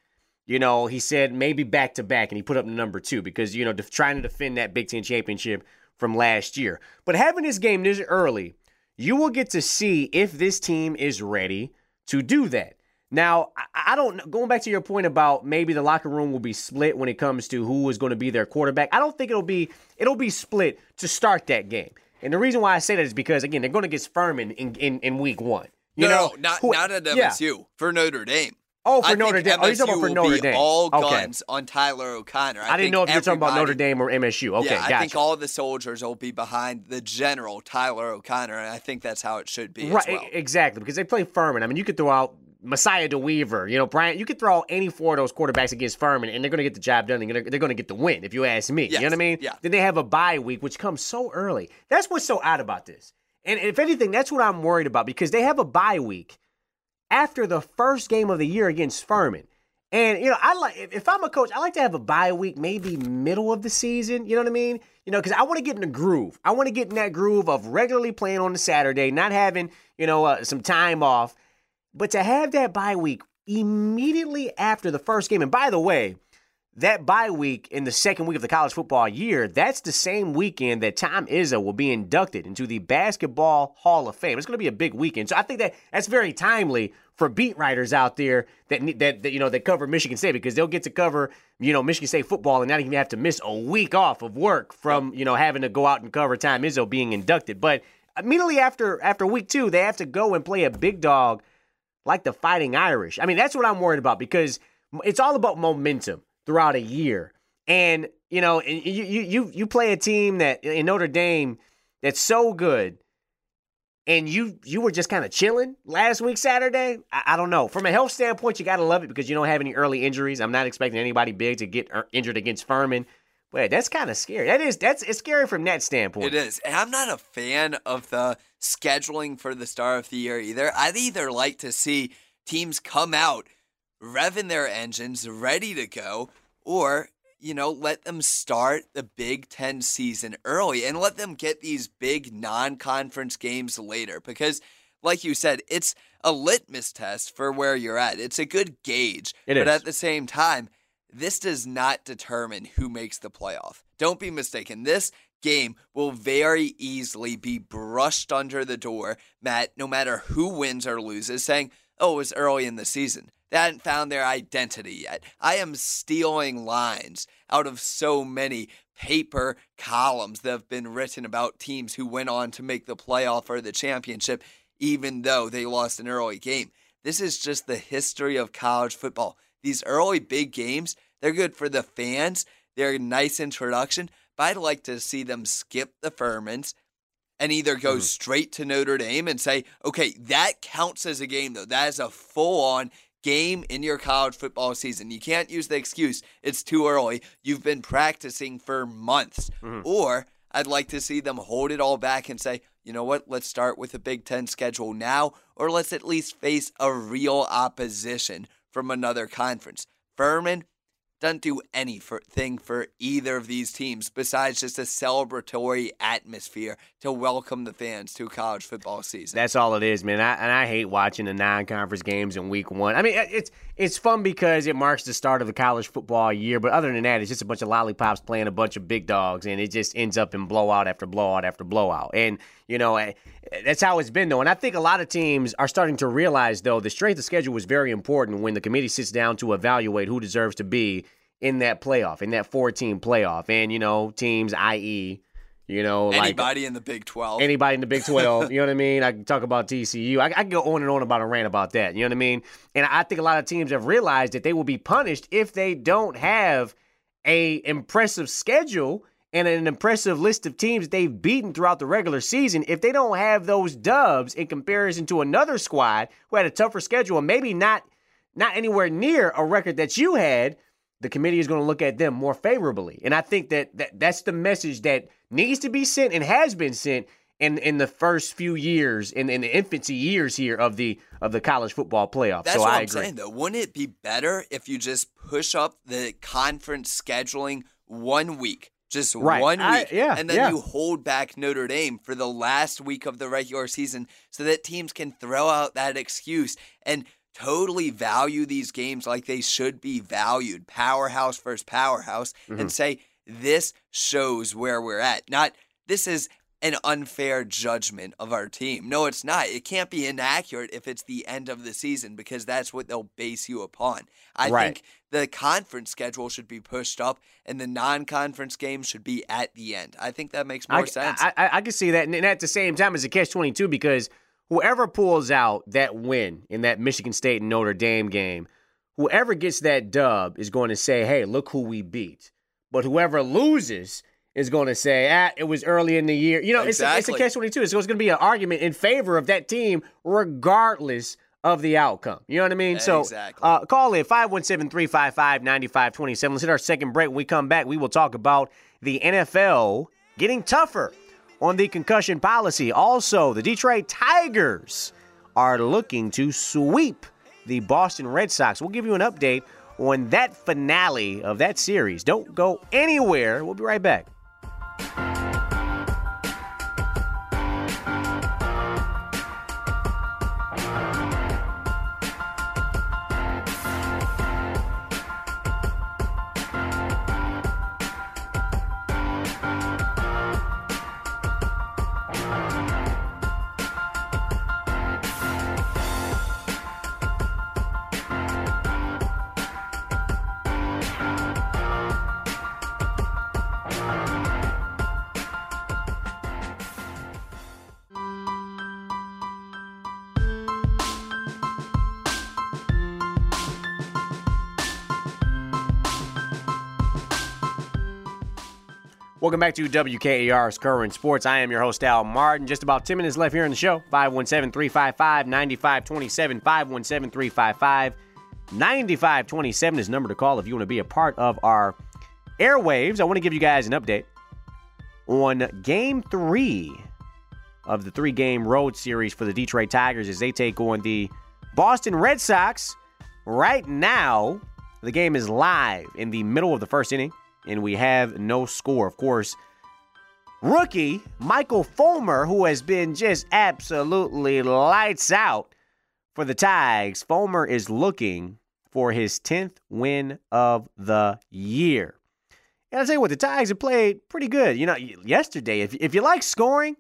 he said maybe back to back, and he put up the number 2 because, trying to defend that Big Ten championship from last year. But having this game this early, you will get to see if this team is ready to do that. Now, I don't know, going back to your point about maybe the locker room will be split when it comes to who is going to be their quarterback. I don't think it'll be split to start that game. And the reason why I say that is because, again, they're going to get Furman in week 1. Not at MSU, yeah. For Notre Dame. Oh, for Notre Dame. MSU oh, you're talking about for Notre Dame. All guns on Tyler O'Connor. I didn't know if you're talking about Notre Dame or MSU. Okay, yeah, gotcha. I think all the soldiers will be behind the general, Tyler O'Connor, and I think that's how it should be right, as well. Exactly, because they play Furman. I mean, you could throw out Messiah DeWeaver, Bryant. You could throw out any 4 of those quarterbacks against Furman, and they're going to get the job done. They're going to get the win, if you ask me. Yes. You know what I mean? Yeah. Then they have a bye week, which comes so early. That's what's so odd about this. And if anything, that's what I'm worried about, because they have a bye week after the first game of the year against Furman. And, if I'm a coach, I like to have a bye week maybe middle of the season. You know what I mean? Because I want to get in the groove. I want to get in that groove of regularly playing on the Saturday, not having, some time off. But to have that bye week immediately after the first game, and by the way, that bye week in the second week of the college football year, that's the same weekend that Tom Izzo will be inducted into the Basketball Hall of Fame. It's going to be a big weekend. So I think that's very timely for beat writers out there that cover Michigan State, because they'll get to cover, Michigan State football and not even have to miss a week off of work from, having to go out and cover Tom Izzo being inducted. But immediately after week 2, they have to go and play a big dog like the Fighting Irish. I mean, that's what I'm worried about, because it's all about momentum throughout a year. And, you play a team that in Notre Dame that's so good, and you were just kind of chilling last week Saturday. I don't know. From a health standpoint, you got to love it because you don't have any early injuries. I'm not expecting anybody big to get injured against Furman. But that's kind of scary. It's scary from that standpoint. It is. And I'm not a fan of the scheduling for the start of the year either. I'd either like to see teams come out, revving their engines, ready to go, or, let them start the Big Ten season early and let them get these big non-conference games later. Because, like you said, it's a litmus test for where you're at. It's a good gauge. But at the same time, this does not determine who makes the playoff. Don't be mistaken. This game will very easily be brushed under the door, Matt, no matter who wins or loses, saying, oh, it was early in the season. They hadn't found their identity yet. I am stealing lines out of so many paper columns that have been written about teams who went on to make the playoff or the championship, even though they lost an early game. This is just the history of college football. These early big games, they're good for the fans. They're a nice introduction, but I'd like to see them skip the Furmans and either go straight to Notre Dame and say, okay, that counts as a game, though. That is a full-on game in your college football season. You can't use the excuse, it's too early. You've been practicing for months. Or I'd like to see them hold it all back and say, you know what, let's start with a Big Ten schedule now, or let's at least face a real opposition from another conference. Furman, doesn't do anything for either of these teams besides just a celebratory atmosphere to welcome the fans to a college football season. That's all it is, man. I hate watching the non-conference games in week one. I mean, it's fun because it marks the start of the college football year, but other than that, it's just a bunch of lollipops playing a bunch of big dogs, and it just ends up in blowout after blowout after blowout. And, that's how it's been, though. And I think a lot of teams are starting to realize, though, the strength of schedule was very important when the committee sits down to evaluate who deserves to be in that playoff, in that 4-team playoff. And, teams, i.e., anybody in the Big 12. Anybody in the Big 12, you know what I mean? I can talk about TCU. I can go on and on about a rant about that, you know what I mean? And I think a lot of teams have realized that they will be punished if they don't have a impressive schedule and an impressive list of teams that they've beaten throughout the regular season. If they don't have those dubs in comparison to another squad who had a tougher schedule and maybe not anywhere near a record that you had, the committee is going to look at them more favorably. And I think that's the message that needs to be sent and has been sent in the first few years, in the infancy years here of the college football playoff. That's so what I I'm agree. saying, though. Wouldn't it be better if you just push up the conference scheduling 1 week? Just right. 1 week. And then you hold back Notre Dame for the last week of the regular season so that teams can throw out that excuse and totally value these games like they should be valued, powerhouse versus powerhouse, and say, this shows where we're at. Not, this is an unfair judgment of our team. No, it's not. It can't be inaccurate if it's the end of the season because that's what they'll base you upon. I think the conference schedule should be pushed up and the non-conference games should be at the end. I think that makes more sense. I can see that. And at the same time, it's a catch-22 because whoever pulls out that win in that Michigan State and Notre Dame game, whoever gets that dub is going to say, hey, look who we beat. But whoever loses is going to say, it was early in the year. Exactly. It's a catch-22. So it's going to be an argument in favor of that team regardless of the outcome. You know what I mean? Exactly. So call in 517-355-9527. Let's hit our second break. When we come back, we will talk about the NFL getting tougher on the concussion policy. Also, the Detroit Tigers are looking to sweep the Boston Red Sox. We'll give you an update on that finale of that series. Don't go anywhere. We'll be right back. Welcome back to WKAR's Current Sports. I am your host, Al Martin. Just about 10 minutes left here in the show. 517-355-9527. 517-355-9527 is the number to call if you want to be a part of our airwaves. I want to give you guys an update on Game 3 of the 3-game road series for the Detroit Tigers as they take on the Boston Red Sox. Right now, the game is live in the middle of the first inning, and we have no score. Of course, rookie Michael Fulmer, who has been just absolutely lights out for the Tigers. Fulmer is looking for his 10th win of the year. And I'll tell you what, the Tigers have played pretty good. Yesterday, if you like scoring,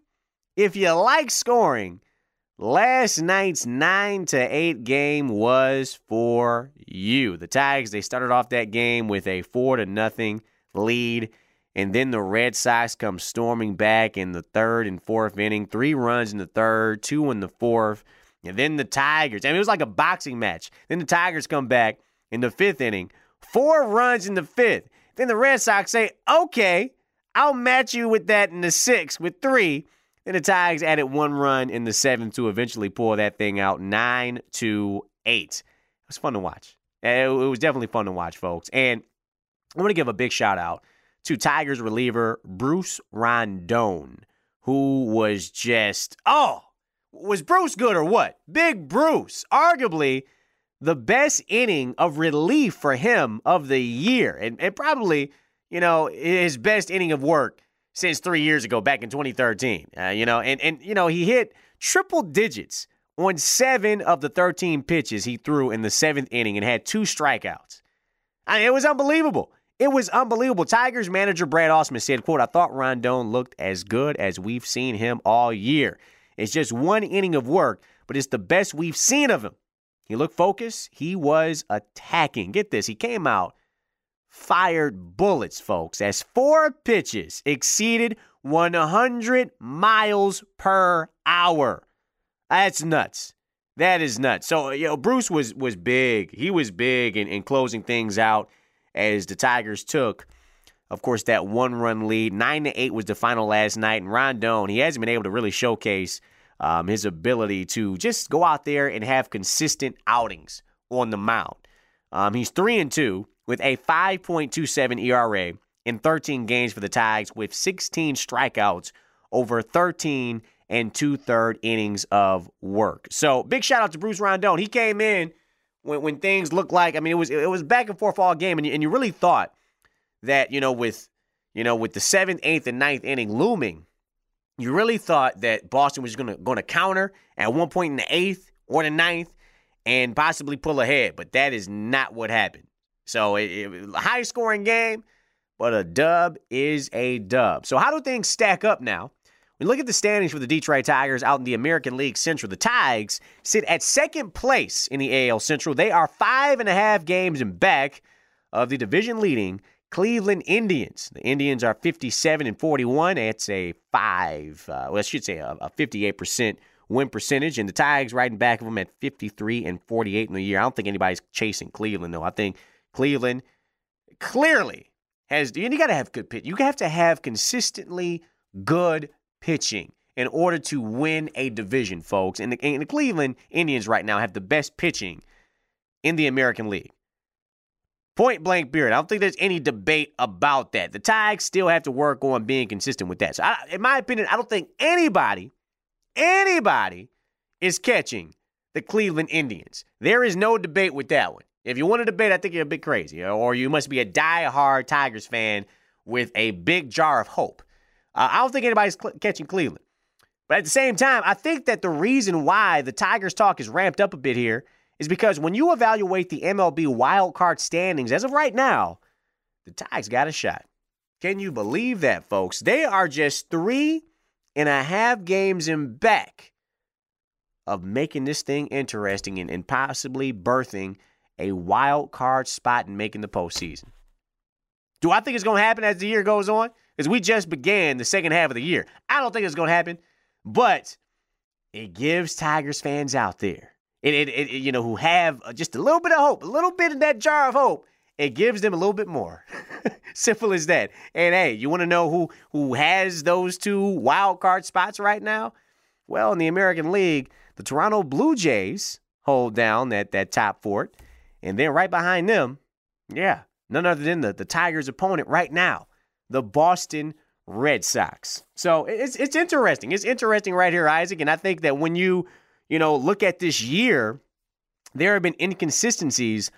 last night's 9-8 game was for you. The Tigers, they started off that game with a 4-0 lead, and then the Red Sox come storming back in the third and fourth inning. 3 runs in the third, 2 in the fourth, and then the Tigers. It was like a boxing match. Then the Tigers come back in the 5th inning, 4 runs in the 5th. Then the Red Sox say, okay, I'll match you with that in the 6th with 3. Then the Tigers added 1 run in the 7th to eventually pull that thing out 9-8. It was fun to watch. It was definitely fun to watch, folks. And I want to give a big shout out to Tigers reliever Bruce Rondon, who was just, was Bruce good or what? Big Bruce, arguably the best inning of relief for him of the year, and probably, his best inning of work since 3 years ago, back in 2013. He hit triple digits on 7 of the 13 pitches he threw in the 7th inning and had 2 strikeouts. I mean, it was unbelievable. It was unbelievable. Tigers manager Brad Ausmus said, quote, "I thought Rondon looked as good as we've seen him all year. It's just 1 inning of work, but it's the best we've seen of him. He looked focused. He was attacking." Get this. He came out, fired bullets, folks, as 4 pitches exceeded 100 miles per hour. That's nuts. That is nuts. So, Bruce was big. He was big in closing things out as the Tigers took, of course, that 1-run lead. 9-8 was the final last night. And Rondon, he hasn't been able to really showcase his ability to just go out there and have consistent outings on the mound. He's 3-2 with a 5.27 ERA in 13 games for the Tigers with 16 strikeouts over 13 and 2/3 innings of work. So big shout out to Bruce Rondon. He came in when things looked like, it was back and forth all game, and you really thought that, with the 7th, 8th, and 9th inning looming, you really thought that Boston was going to counter at one point in the 8th or the 9th and possibly pull ahead, but that is not what happened. So it was a high-scoring game, but a dub is a dub. So how do things stack up now? When you look at the standings for the Detroit Tigers out in the American League Central, the Tigers sit at 2nd place in the AL Central. They are 5.5 games in back of the division-leading Cleveland Indians. The Indians are 57-41. It's a 58% win percentage, and the Tigers right in back of them at 53-48 in the year. I don't think anybody's chasing Cleveland, though. I think Cleveland clearly has, you got to have good pitch. You have to have consistently good pitching in order to win a division, folks. And the Cleveland Indians right now have the best pitching in the American League. Point blank period. I don't think there's any debate about that. The Tigers still have to work on being consistent with that. So in my opinion, I don't think anybody is catching the Cleveland Indians. There is no debate with that one. If you want to debate, I think you're a bit crazy, or you must be a die-hard Tigers fan with a big jar of hope. I don't think anybody's catching Cleveland. But at the same time, I think that the reason why the Tigers talk is ramped up a bit here is because when you evaluate the MLB wildcard standings, as of right now, the Tigers got a shot. Can you believe that, folks? They are just 3.5 games in back of making this thing interesting and possibly birthing a wild card spot and making the postseason. Do I think it's going to happen as the year goes on? Because we just began the second half of the year. I don't think it's going to happen, but it gives Tigers fans out there, who have just a little bit of hope, a little bit of that jar of hope. It gives them a little bit more. Simple as that. And hey, you want to know who has those 2 wild card spots right now? Well, in the American League, the Toronto Blue Jays hold down that top fort. And then right behind them, none other than the Tigers' opponent right now, the Boston Red Sox. So it's interesting. It's interesting right here, Isaac. And I think that when you look at this year, there have been inconsistencies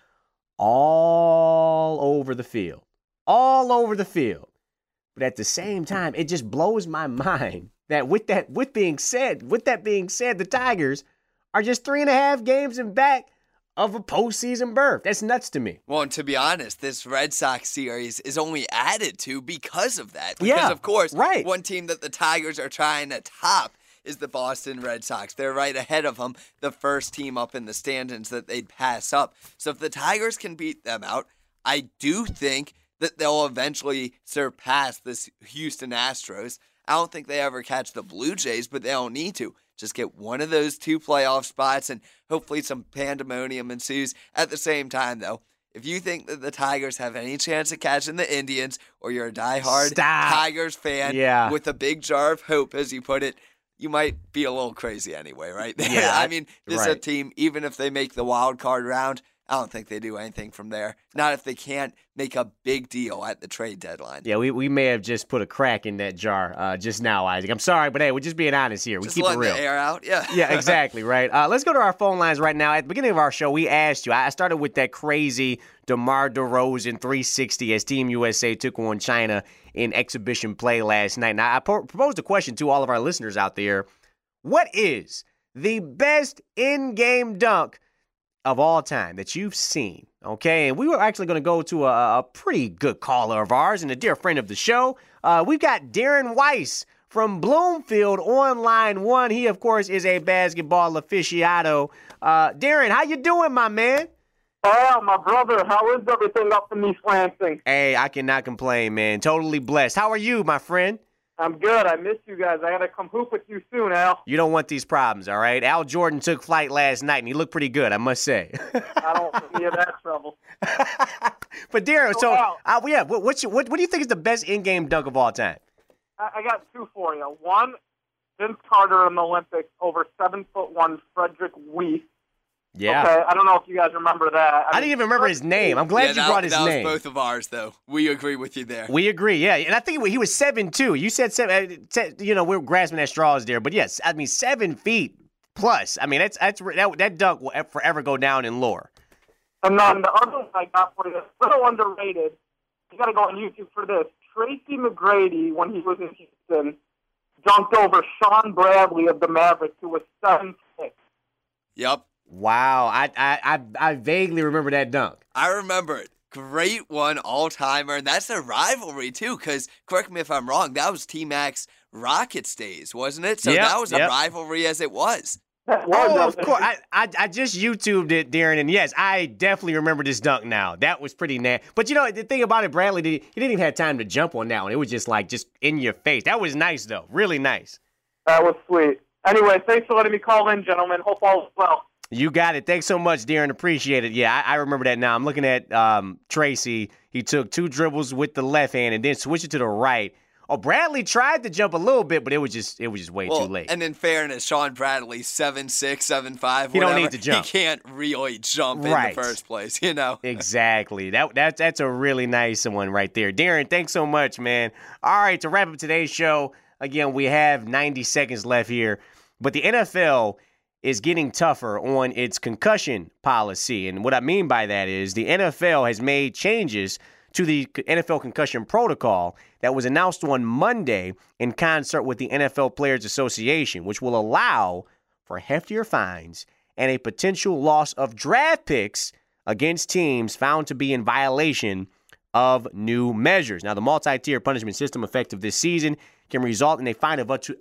all over the field. All over the field. But at the same time, it just blows my mind that with that being said, the Tigers are just 3.5 games in back of a postseason berth. That's nuts to me. Well, and to be honest, this Red Sox series is only added to because of that. Because, of course, one team that the Tigers are trying to top is the Boston Red Sox. They're right ahead of them, the first team up in the standings that they'd pass up. So if the Tigers can beat them out, I do think that they'll eventually surpass this Houston Astros. I don't think they ever catch the Blue Jays, but they don't need to. Just get one of those 2 playoff spots, and hopefully some pandemonium ensues. At the same time, though, if you think that the Tigers have any chance of catching the Indians, or you're a diehard Tigers fan with a big jar of hope, as you put it, you might be a little crazy anyway, right? Yeah, this is a team, even if they make the wild card round, I don't think they do anything from there. Not if they can't make a big deal at the trade deadline. Yeah, we may have just put a crack in that jar just now, Isaac. I'm sorry, but hey, we're just being honest here. We Just keep it letting real. the air out, yeah. Yeah, exactly, right? Let's go to our phone lines right now. At the beginning of our show, we asked you. I started with that crazy DeMar DeRozan 360 as Team USA took on China in exhibition play last night. Now, I proposed a question to all of our listeners out there. What is the best in-game dunk of all time that you've seen? Okay, and we were actually going to go to a pretty good caller of ours and a dear friend of the show. We've got Darren Weiss from Bloomfield on line one. He, of course, is a basketball aficionado. Darren, how you doing, my man? Oh, my brother, how is everything up in East Lansing? Hey, I cannot complain, man. Totally blessed. How are you, my friend? I'm good. I miss you guys. I got to come hoop with you soon, Al. You don't want these problems, all right? Al Jordan took flight last night, and he looked pretty good, I must say. I don't want any of that trouble. But, Darren, So, Al, what do you think is the best in-game dunk of all time? I got two for you. One, Vince Carter in the Olympics over 7'1" Frederick Weiss. Yeah. Okay, I don't know if you guys remember that. I didn't even remember his name. I'm glad you brought his name. That was both of ours, though. We agree with you there. We agree, yeah. And I think he was 7'2". You said 7. We're grasping at straws there, but yes, 7 feet plus. I mean, that dunk will forever go down in lore. And then the other one I got for you, a little underrated. You got to go on YouTube for this. Tracy McGrady, when he was in Houston, dunked over Sean Bradley of the Mavericks, who was 7'6". Yep. Wow, I vaguely remember that dunk. I remember it. Great one, all-timer, and that's a rivalry, too, because, correct me if I'm wrong, that was T-Mac's Rockets days, wasn't it? So that was a rivalry as it was. Oh, of course. I just YouTubed it, Darren, and yes, I definitely remember this dunk now. That was pretty nasty. But, the thing about it, Bradley, he didn't even have time to jump on that one. It was just in your face. That was nice, though. Really nice. That was sweet. Anyway, thanks for letting me call in, gentlemen. Hope all is well. You got it. Thanks so much, Darren. Appreciate it. Yeah, I remember that now. I'm looking at Tracy. He took 2 dribbles with the left hand and then switched it to the right. Oh, Bradley tried to jump a little bit, but it was just way too late. And in fairness, Sean Bradley, 7'6", 7'5", he don't need to jump. He can't really jump in the first place, Exactly. That's a really nice one right there. Darren, thanks so much, man. All right, to wrap up today's show, again, we have 90 seconds left here, but the NFL is getting tougher on its concussion policy. And what I mean by that is the NFL has made changes to the NFL concussion protocol that was announced on Monday in concert with the NFL Players Association, which will allow for heftier fines and a potential loss of draft picks against teams found to be in violation of new measures. Now, the multi-tier punishment system effective this season can result in a fine of up to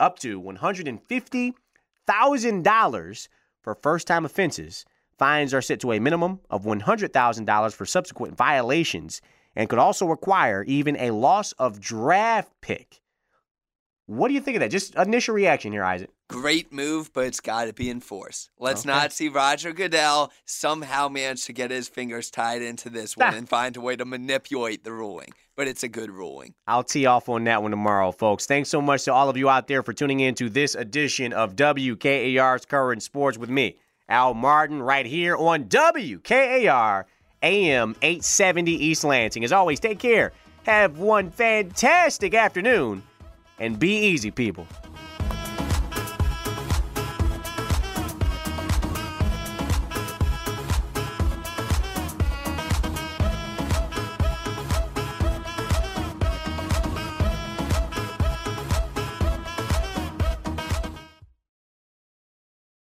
$150,000 for first-time offenses. Fines are set to a minimum of $100,000 for subsequent violations and could also require even a loss of draft pick. What do you think of that? Just initial reaction here, Isaac. Great move, but it's got to be enforced. Let's not see Roger Goodell somehow manage to get his fingers tied into this one and find a way to manipulate the ruling. But it's a good ruling. I'll tee off on that one tomorrow, folks. Thanks so much to all of you out there for tuning in to this edition of WKAR's Current Sports with me, Al Martin, right here on WKAR AM 870 East Lansing. As always, take care. Have one fantastic afternoon. And be easy, people.